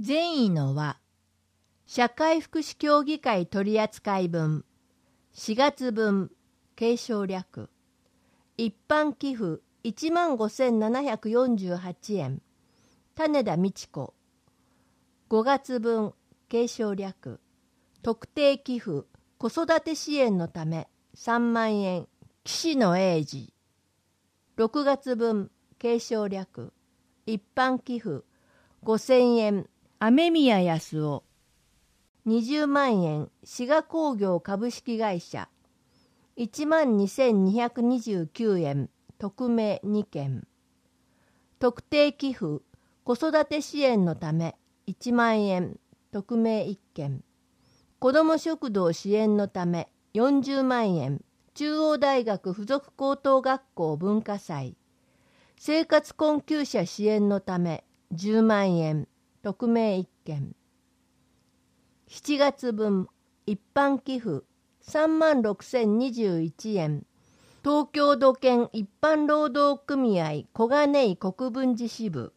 善意の輪社会福祉協議会取扱分4月分継承略一般寄付15,748円種田美智子5月分継承略特定寄付子育て支援のため3万円岸野英二6月分継承略一般寄付5,000円雨宮康夫20万円滋賀工業株式会社12,229円匿名2件特定寄付子育て支援のため1万円匿名1件子ども食堂支援のため40万円中央大学附属高等学校文化祭生活困窮者支援のため10万円匿名1件7月分一般寄付36,021円東京土建一般労働組合小金井国分寺支部